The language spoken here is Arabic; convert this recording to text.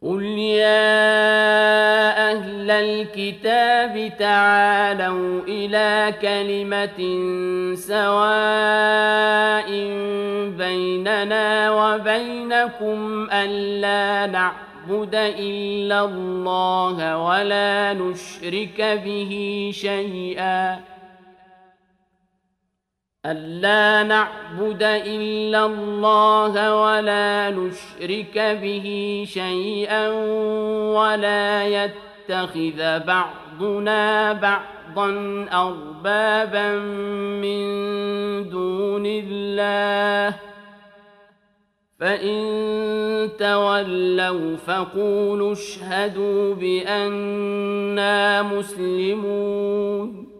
قل يا أهل الكتاب تعالوا إلى كلمة سواء بيننا وبينكم ألا نعبد إلا الله ولا نشرك به شيئا ولا يتخذ بعضنا بعضا أربابا من دون الله فإن تولوا فقولوا اشهدوا بأننا مسلمون